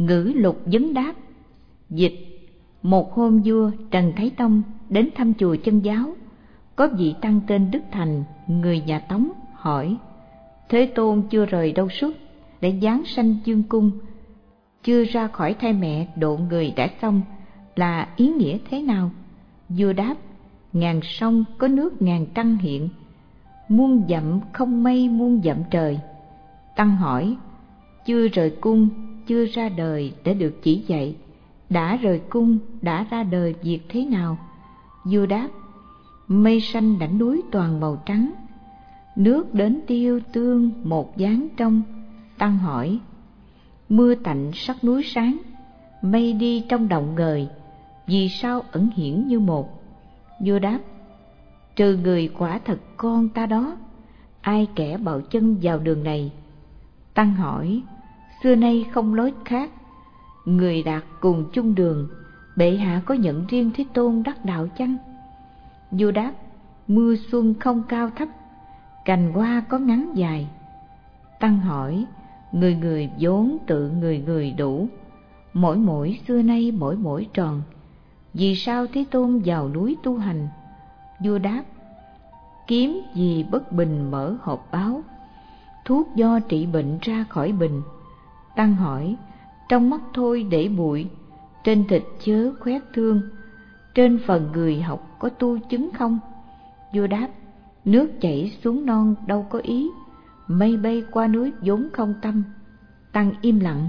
Ngữ lục vấn đáp. Dịch: một hôm vua Trần Thái Tông đến thăm chùa Chân Giáo, có vị tăng tên Đức Thành, người nhà Tống, hỏi: Thế Tôn chưa rời đâu suốt, để giáng sanh dương cung, chưa ra khỏi thai mẹ độ người đã xong, là ý nghĩa thế nào? Vua đáp: ngàn sông có nước ngàn trăng hiện, muôn dặm không mây muôn dặm trời. Tăng hỏi: chưa rời cung, chưa ra đời để được chỉ dạy, đã rời cung, đã ra đời việc thế nào? Vua đáp: mây xanh đảnh núi toàn màu trắng, nước đến tiêu tương một dáng trong. Tăng hỏi: mưa tạnh sắc núi sáng, mây đi trong động ngời, vì sao ẩn hiển như một? Vua đáp: trừ người quả thật con ta đó, ai kẻ bạo chân vào đường này? Tăng hỏi: xưa nay không lối khác, người đạt cùng chung đường, bệ hạ có nhận riêng Thế Tôn đắc đạo chăng? Vua đáp: mưa xuân không cao thấp, cành hoa có ngắn dài. Tăng hỏi: người người vốn tự người người đủ, mỗi mỗi xưa nay mỗi mỗi tròn, vì sao Thế Tôn vào núi tu hành? Vua đáp: kiếm gì bất bình mở hộp báo, thuốc do trị bệnh ra khỏi bình. Tăng hỏi: trong mắt thôi để bụi, trên thịt chớ khoét thương, trên phần người học có tu chứng không? Vua đáp: nước chảy xuống non đâu có ý, mây bay qua núi vốn không tâm. Tăng im lặng.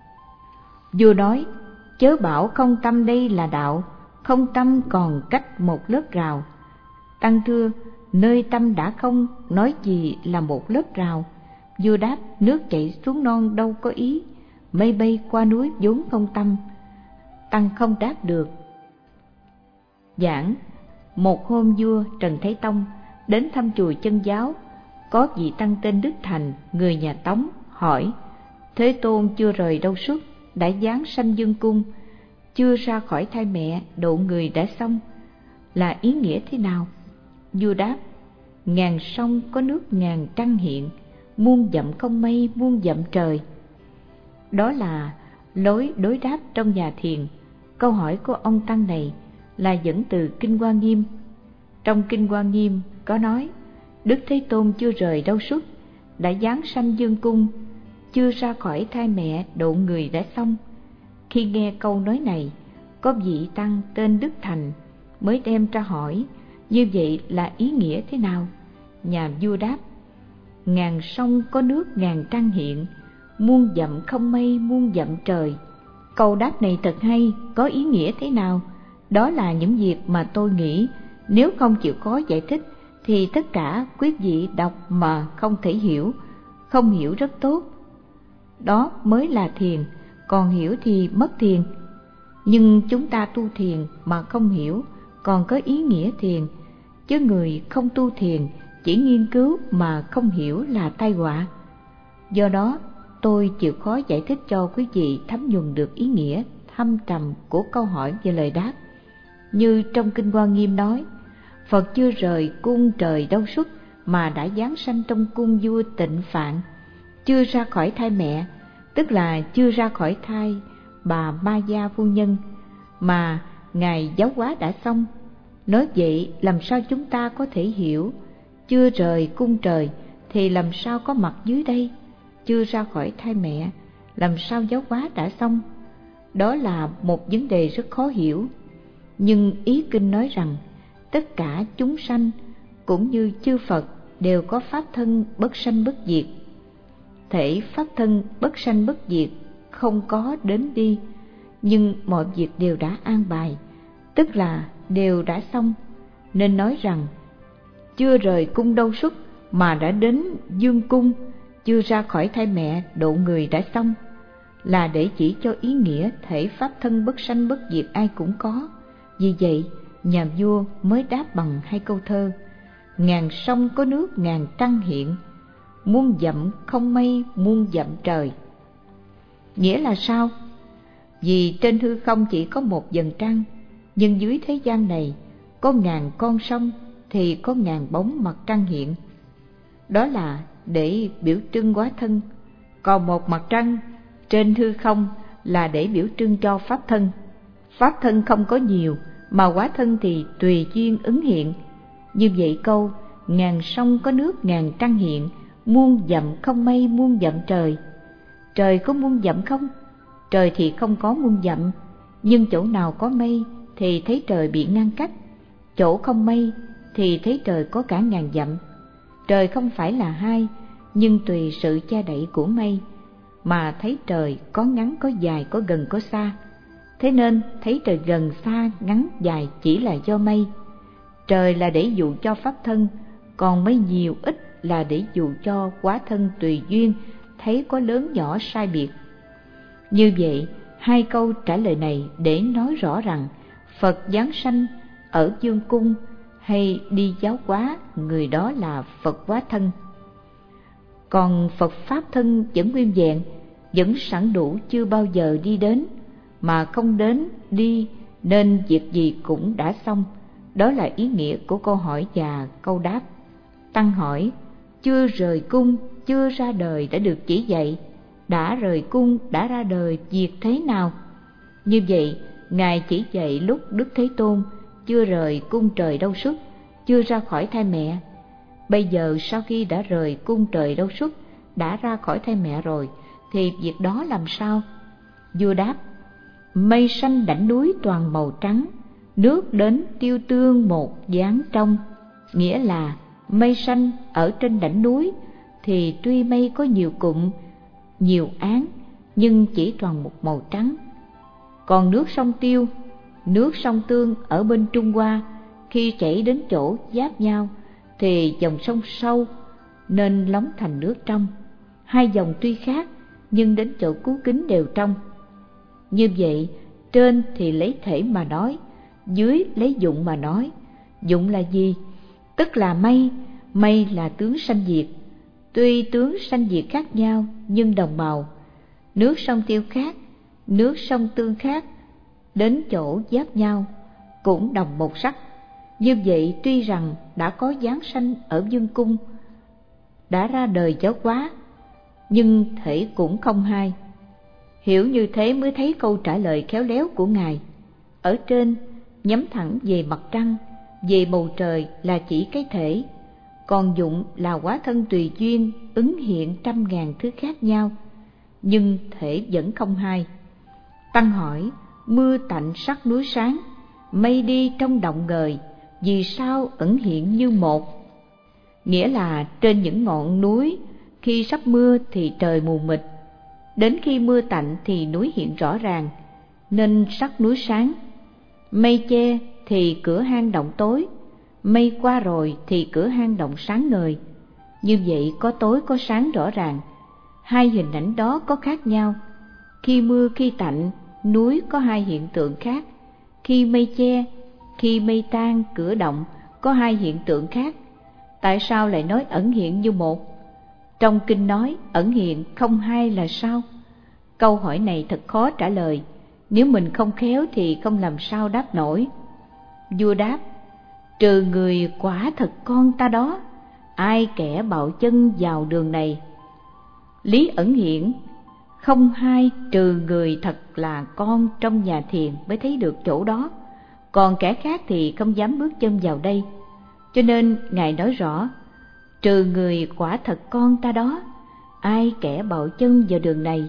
Vua nói: chớ bảo không tâm đây là đạo, không tâm còn cách một lớp rào. Tăng thưa: nơi tâm đã không, nói gì là một lớp rào? Vua đáp: nước chảy xuống non đâu có ý, mây bay qua núi vốn không tâm. Tăng không đáp được. Giảng: một hôm vua Trần Thái Tông đến thăm chùa Chân Giáo, có vị tăng tên Đức Thành, người nhà Tống, hỏi: Thế Tôn chưa rời đâu suốt, đã giáng sanh dương cung, chưa ra khỏi thai mẹ độ người đã xong, là ý nghĩa thế nào? Vua đáp: ngàn sông có nước ngàn trăng hiện, muôn dặm không mây muôn dặm trời. Đó là lối đối đáp trong nhà thiền. Câu hỏi của ông tăng này là dẫn từ Kinh Hoa Nghiêm. Trong Kinh Hoa Nghiêm có nói: Đức Thế Tôn chưa rời đâu suốt, đã giáng sanh dương cung, chưa ra khỏi thai mẹ độ người đã xong. Khi nghe câu nói này, có vị tăng tên Đức Thành mới đem ra hỏi: như vậy là ý nghĩa thế nào? Nhà vua đáp: ngàn sông có nước ngàn trăng hiện, muôn dặm không mây muôn dặm trời. Câu đáp này thật hay, có ý nghĩa thế nào? Đó là những việc mà tôi nghĩ nếu không chịu khó giải thích thì tất cả quý vị đọc mà không thể hiểu, không hiểu rất tốt. Đó mới là thiền, còn hiểu thì mất thiền. Nhưng chúng ta tu thiền mà không hiểu, còn có ý nghĩa thiền, chứ người không tu thiền chỉ nghiên cứu mà không hiểu là tai họa. Do đó, tôi chịu khó giải thích cho quý vị thấm nhuần được ý nghĩa thâm trầm của câu hỏi và lời đáp. Như trong Kinh Hoa Nghiêm nói: Phật chưa rời cung trời đâu suốt, mà đã giáng sanh trong cung vua Tịnh Phạn, chưa ra khỏi thai mẹ, tức là chưa ra khỏi thai bà Ma Gia phu nhân, mà ngài giáo hóa đã xong. Nói vậy làm sao chúng ta có thể hiểu? Chưa rời cung trời thì làm sao có mặt dưới đây? Chưa ra khỏi thai mẹ, làm sao giáo hóa đã xong? Đó là một vấn đề rất khó hiểu. Nhưng ý kinh nói rằng tất cả chúng sanh cũng như chư Phật đều có pháp thân bất sanh bất diệt. Thể pháp thân bất sanh bất diệt không có đến đi, nhưng mọi việc đều đã an bài, tức là đều đã xong, nên nói rằng chưa rời cung đâu suốt mà đã đến dương cung, chưa ra khỏi thai mẹ độ người đã xong, là để chỉ cho ý nghĩa thể pháp thân bất sanh bất diệt ai cũng có. Vì vậy nhà vua mới đáp bằng hai câu thơ: ngàn sông có nước ngàn trăng hiện, muôn dặm không mây muôn dặm trời. Nghĩa là sao? Vì trên hư không chỉ có một vầng trăng, nhưng dưới thế gian này có ngàn con sông thì có ngàn bóng mặt trăng hiện. Đó là để biểu trưng hóa thân. Còn một mặt trăng trên hư không là để biểu trưng cho pháp thân. Pháp thân không có nhiều, mà hóa thân thì tùy duyên ứng hiện. Như vậy câu ngàn sông có nước ngàn trăng hiện, muôn dặm không mây muôn dặm trời. Trời có muôn dặm không? Trời thì không có muôn dặm, nhưng chỗ nào có mây thì thấy trời bị ngăn cách, chỗ không mây thì thấy trời có cả ngàn dặm. Trời không phải là hai, nhưng tùy sự che đậy của mây mà thấy trời có ngắn có dài, có gần có xa. Thế nên thấy trời gần xa ngắn dài chỉ là do mây. Trời là để dụ cho pháp thân, còn mây nhiều ít là để dụ cho hóa thân tùy duyên thấy có lớn nhỏ sai biệt. Như vậy, hai câu trả lời này để nói rõ rằng Phật giáng sanh ở dương cung hay đi giáo hóa, người đó là Phật hóa thân. Còn Phật pháp thân vẫn nguyên vẹn, vẫn sẵn đủ, chưa bao giờ đi đến, mà không đến đi nên việc gì cũng đã xong. Đó là ý nghĩa của câu hỏi và câu đáp. Tăng hỏi: chưa rời cung, chưa ra đời đã được chỉ dạy, đã rời cung, đã ra đời, việc thế nào? Như vậy, Ngài chỉ dạy lúc Đức Thế Tôn chưa rời cung trời đâu xuất, chưa ra khỏi thai mẹ. Bây giờ sau khi đã rời cung trời đâu xuất, đã ra khỏi thai mẹ rồi, thì việc đó làm sao? Vua đáp: mây xanh đảnh núi toàn màu trắng, nước đến tiêu tương một dáng trong. Nghĩa là mây xanh ở trên đỉnh núi thì tuy mây có nhiều cụm, nhiều áng, nhưng chỉ toàn một màu trắng. Còn nước sông Tiêu, nước sông Tương ở bên Trung Hoa, khi chảy đến chỗ giáp nhau thì dòng sông sâu nên lóng thành nước trong. Hai dòng tuy khác nhưng đến chỗ cứu kính đều trong. Như vậy, trên thì lấy thể mà nói, dưới lấy dụng mà nói. Dụng là gì? Tức là mây, mây là tướng sanh diệt. Tuy tướng sanh diệt khác nhau nhưng đồng màu. Nước sông Tiêu khác, nước sông Tương khác, đến chỗ giáp nhau cũng đồng một sắc. Như vậy tuy rằng đã có giáng sanh ở dương cung, đã ra đời giáo hóa, nhưng thể cũng không hai. Hiểu như thế mới thấy câu trả lời khéo léo của Ngài. Ở trên nhắm thẳng về mặt trăng, về bầu trời là chỉ cái thể, còn dụng là hóa thân tùy duyên ứng hiện trăm ngàn thứ khác nhau, nhưng thể vẫn không hai. Tăng hỏi: mưa tạnh sắc núi sáng, mây đi trong động ngời, vì sao ẩn hiện như một? Nghĩa là trên những ngọn núi khi sắp mưa thì trời mù mịt, đến khi mưa tạnh thì núi hiện rõ ràng, nên sắc núi sáng. Mây che thì cửa hang động tối, mây qua rồi thì cửa hang động sáng ngời. Như vậy có tối có sáng rõ ràng. Hai hình ảnh đó có khác nhau. Khi mưa khi tạnh, núi có hai hiện tượng khác. Khi mây che, khi mây tan cửa động có hai hiện tượng khác. Tại sao lại nói ẩn hiện như một? Trong kinh nói ẩn hiện không hai là sao? Câu hỏi này thật khó trả lời, nếu mình không khéo thì không làm sao đáp nổi. Vua đáp: trừ người quả thật con ta đó, ai kẻ bạo chân vào đường này. Lý ẩn hiện không hai, trừ người thật là con trong nhà thiền mới thấy được chỗ đó, còn kẻ khác thì không dám bước chân vào đây. Cho nên Ngài nói rõ: trừ người quả thật con ta đó, ai kẻ bạo chân vào đường này.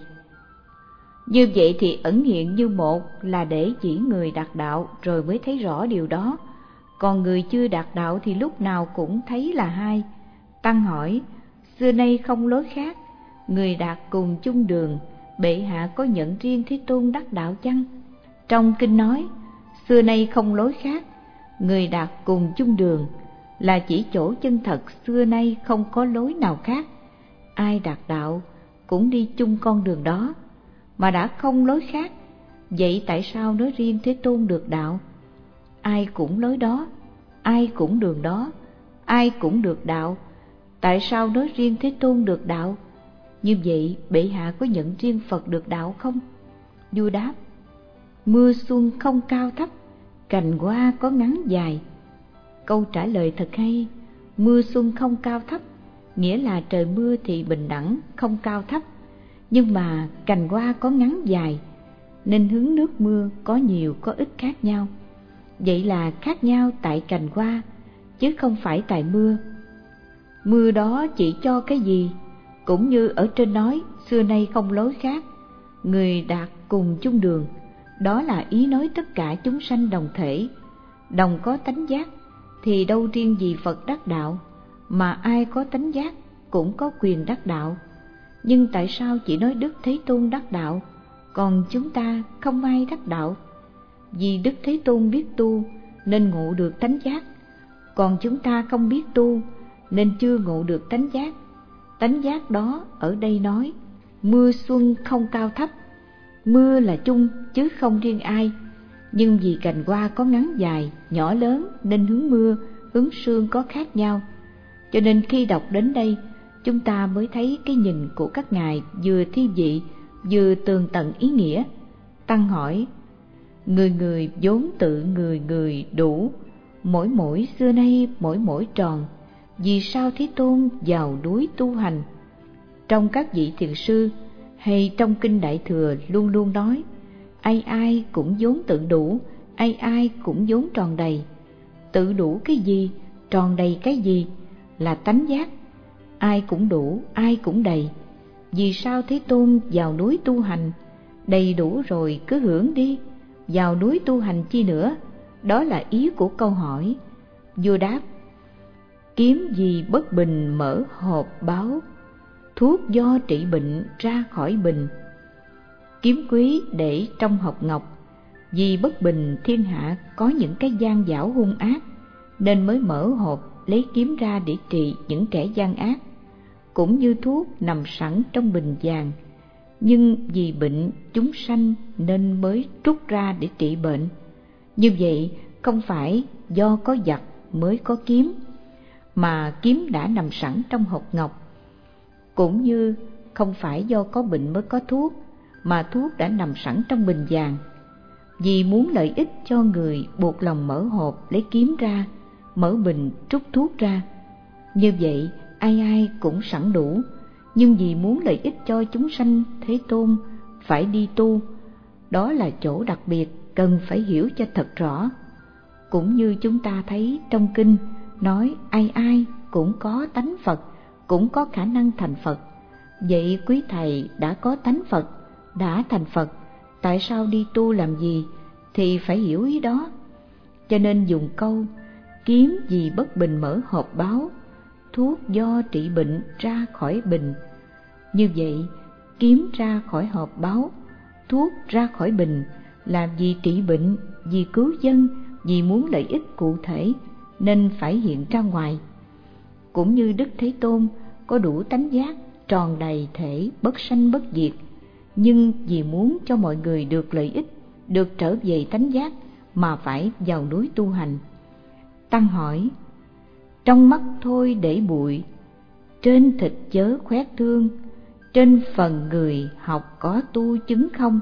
Như vậy thì ẩn hiện như một là để chỉ người đạt đạo rồi mới thấy rõ điều đó, còn người chưa đạt đạo thì lúc nào cũng thấy là hai. Tăng hỏi: xưa nay không lối khác, người đạt cùng chung đường, bệ hạ có nhận riêng Thế Tôn đắc đạo chăng? Trong kinh nói xưa nay không lối khác, người đạt cùng chung đường là chỉ chỗ chân thật xưa nay không có lối nào khác. Ai đạt đạo cũng đi chung con đường đó, mà đã không lối khác, vậy tại sao nói riêng Thế Tôn được đạo? Ai cũng lối đó, ai cũng đường đó, ai cũng được đạo, tại sao nói riêng Thế Tôn được đạo? Như vậy bệ hạ có nhận riêng Phật được đạo không? Vua đáp: mưa xuân không cao thấp, cành hoa có ngắn dài. Câu trả lời thật hay. Mưa xuân không cao thấp nghĩa là trời mưa thì bình đẳng, không cao thấp, nhưng mà cành hoa có ngắn dài, nên hứng nước mưa có nhiều có ít khác nhau. Vậy là khác nhau tại cành hoa, chứ không phải tại mưa. Mưa đó chỉ cho cái gì? Cũng như ở trên nói, xưa nay không lối khác, người đạt cùng chung đường. Đó là ý nói tất cả chúng sanh đồng thể, đồng có tánh giác, thì đâu riêng gì Phật đắc đạo, mà ai có tánh giác cũng có quyền đắc đạo. Nhưng tại sao chỉ nói Đức Thế Tôn đắc đạo, còn chúng ta không ai đắc đạo? Vì Đức Thế Tôn biết tu nên ngộ được tánh giác, còn chúng ta không biết tu nên chưa ngộ được tánh giác. Tánh giác đó ở đây nói mưa xuân không cao thấp, mưa là chung chứ không riêng ai. Nhưng vì cành hoa có ngắn dài, nhỏ lớn nên hướng mưa, hướng sương có khác nhau. Cho nên khi đọc đến đây, chúng ta mới thấy cái nhìn của các ngài vừa thi vị, vừa tường tận ý nghĩa. Tăng hỏi: người người vốn tự người người đủ, mỗi mỗi xưa nay mỗi mỗi tròn, vì sao Thế Tôn vào núi tu hành? Trong các vị thiền sư hay trong kinh Đại Thừa luôn luôn nói ai ai cũng vốn tự đủ, ai ai cũng vốn tròn đầy. Tự đủ cái gì, tròn đầy cái gì? Là tánh giác. Ai cũng đủ, ai cũng đầy. Vì sao Thế Tôn vào núi tu hành? Đầy đủ rồi cứ hưởng đi, vào núi tu hành chi nữa? Đó là ý của câu hỏi. Vua đáp: kiếm gì bất bình mở hộp báo, thuốc do trị bệnh ra khỏi bình. Kiếm quý để trong hộp ngọc, vì bất bình thiên hạ có những cái gian dảo hung ác, nên mới mở hộp lấy kiếm ra để trị những kẻ gian ác. Cũng như thuốc nằm sẵn trong bình vàng, nhưng vì bệnh chúng sanh nên mới trút ra để trị bệnh. Như vậy không phải do có giặc mới có kiếm, mà kiếm đã nằm sẵn trong hộp ngọc. Cũng như không phải do có bệnh mới có thuốc, mà thuốc đã nằm sẵn trong bình vàng. Vì muốn lợi ích cho người buộc lòng mở hộp lấy kiếm ra, mở bình trút thuốc ra. Như vậy ai ai cũng sẵn đủ, nhưng vì muốn lợi ích cho chúng sanh, Thế Tôn phải đi tu. Đó là chỗ đặc biệt cần phải hiểu cho thật rõ. Cũng như chúng ta thấy trong kinh nói ai ai cũng có tánh Phật, cũng có khả năng thành Phật. Vậy quý thầy đã có tánh Phật, đã thành Phật, tại sao đi tu làm gì? Thì phải hiểu ý đó. Cho nên dùng câu kiếm gì bất bình mở hộp báo, thuốc do trị bệnh ra khỏi bình. Như vậy kiếm ra khỏi hộp báo, thuốc ra khỏi bình là vì trị bệnh, vì cứu dân, vì muốn lợi ích cụ thể nên phải hiện ra ngoài. Cũng như Đức Thế Tôn có đủ tánh giác, tròn đầy thể, bất sanh bất diệt, nhưng vì muốn cho mọi người được lợi ích, được trở về tánh giác mà phải vào núi tu hành. Tăng hỏi: trong mắt thôi để bụi, trên thịt chớ khoét thương, trên phần người học có tu chứng không?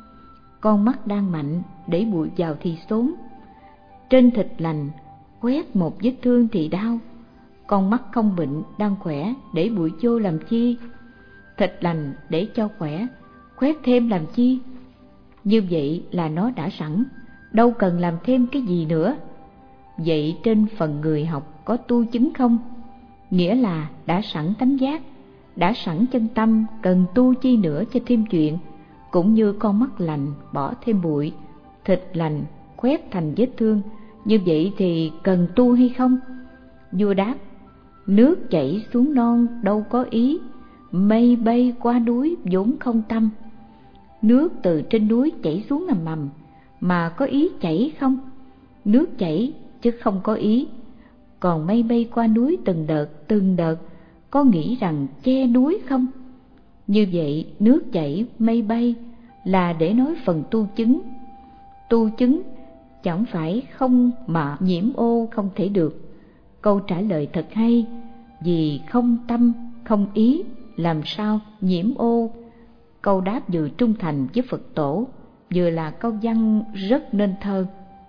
Con mắt đang mạnh, để bụi vào thì xốn. Trên thịt lành, khoét một vết thương thì đau. Con mắt không bệnh, đang khỏe, để bụi vô làm chi? Thịt lành để cho khỏe, khoét thêm làm chi? Như vậy là nó đã sẵn, đâu cần làm thêm cái gì nữa. Vậy trên phần người học có tu chứng không? Nghĩa là đã sẵn tánh giác, đã sẵn chân tâm, cần tu chi nữa cho thêm chuyện. Cũng như con mắt lành bỏ thêm bụi, thịt lành khoét thành vết thương, như vậy thì cần tu hay không? Vua đáp: nước chảy xuống non đâu có ý, mây bay qua núi vốn không tâm. Nước từ trên núi chảy xuống ầm ầm, mà có ý chảy không? Nước chảy chứ không có ý. Còn mây bay qua núi từng đợt, có nghĩ rằng che núi không? Như vậy nước chảy mây bay là để nói phần tu chứng. Tu chứng chẳng phải không mà nhiễm ô không thể được. Câu trả lời thật hay, vì không tâm không ý làm sao nhiễm ô. Câu đáp vừa trung thành với Phật tổ, vừa là câu văn rất nên thơ.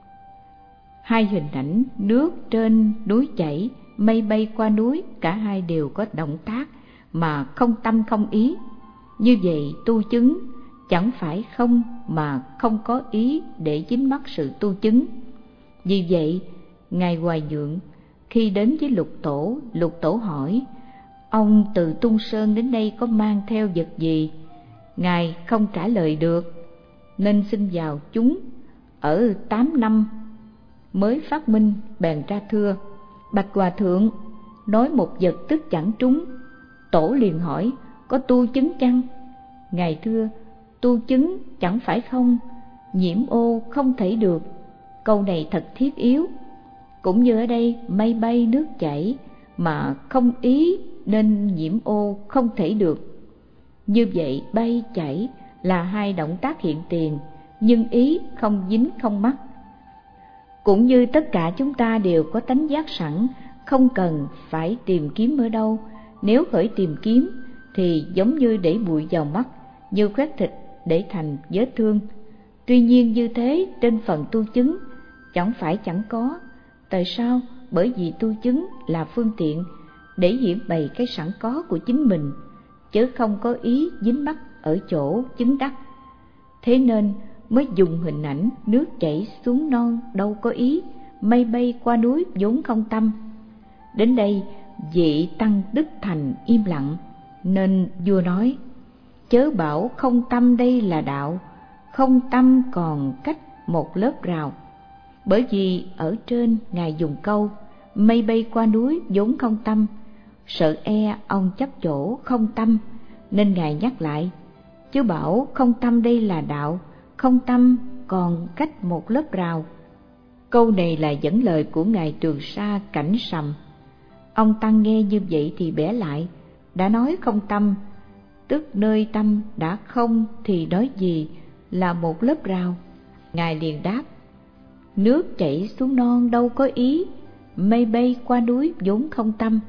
Hai hình ảnh nước trên núi chảy, mây bay qua núi, cả hai đều có động tác mà không tâm không ý. Như vậy tu chứng chẳng phải không mà không có ý để dính mắc sự tu chứng. Vì vậy, Ngài Hoài Nhượng khi đến với Lục Tổ hỏi: ông từ Tung Sơn đến đây có mang theo vật gì? Ngài không trả lời được, nên xin vào chúng ở 8 năm mới phát minh, bèn ra thưa: bạch hòa thượng, nói một vật tức chẳng trúng. Tổ liền hỏi: có tu chứng chăng? Ngài thưa: tu chứng chẳng phải không, nhiễm ô không thể được. Câu này thật thiết yếu. Cũng như ở đây mây bay nước chảy, mà không ý nên nhiễm ô không thể được. Như vậy bay chảy là hai động tác hiện tiền, nhưng ý không dính không mắc. Cũng như tất cả chúng ta đều có tánh giác sẵn, không cần phải tìm kiếm ở đâu. Nếu khởi tìm kiếm thì giống như để bụi vào mắt, như khoét thịt để thành vết thương. Tuy nhiên như thế trên phần tu chứng chẳng phải chẳng có. Tại sao? Bởi vì tu chứng là phương tiện để hiển bày cái sẵn có của chính mình, chứ không có ý dính mắc ở chỗ chứng đắc. Thế nên mới dùng hình ảnh nước chảy xuống non đâu có ý, mây bay qua núi vốn không tâm. Đến đây vị tăng đức thành im lặng, nên vua nói: chớ bảo không tâm đây là đạo, không tâm còn cách một lớp rào. Bởi vì ở trên Ngài dùng câu mây bay qua núi vốn không tâm, sợ ông chấp chỗ không tâm, nên Ngài nhắc lại: chứ bảo không tâm đây là đạo, không tâm còn cách một lớp rào. Câu này là dẫn lời của Ngài Trường Sa Cảnh Sầm. Ông tăng nghe như vậy thì bẻ lại: đã nói không tâm, tức nơi tâm đã không thì nói gì là một lớp rào? Ngài liền đáp: nước chảy xuống non đâu có ý, mây bay qua núi vốn không tâm.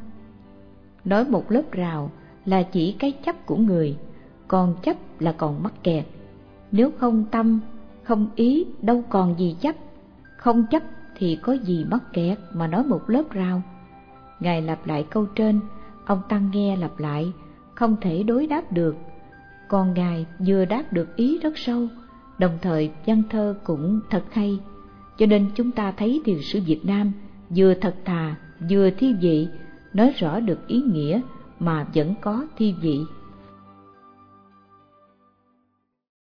Nói một lớp rào là chỉ cái chấp của người, còn chấp là còn mắc kẹt. Nếu không tâm, không ý đâu còn gì chấp, không chấp thì có gì mắc kẹt mà nói một lớp rào. Ngài lặp lại câu trên, ông tăng nghe lặp lại, không thể đối đáp được. Còn Ngài vừa đáp được ý rất sâu, đồng thời văn thơ cũng thật hay. Cho nên chúng ta thấy thiền sư Việt Nam vừa thật thà, vừa thi vị, nói rõ được ý nghĩa mà vẫn có thi vị.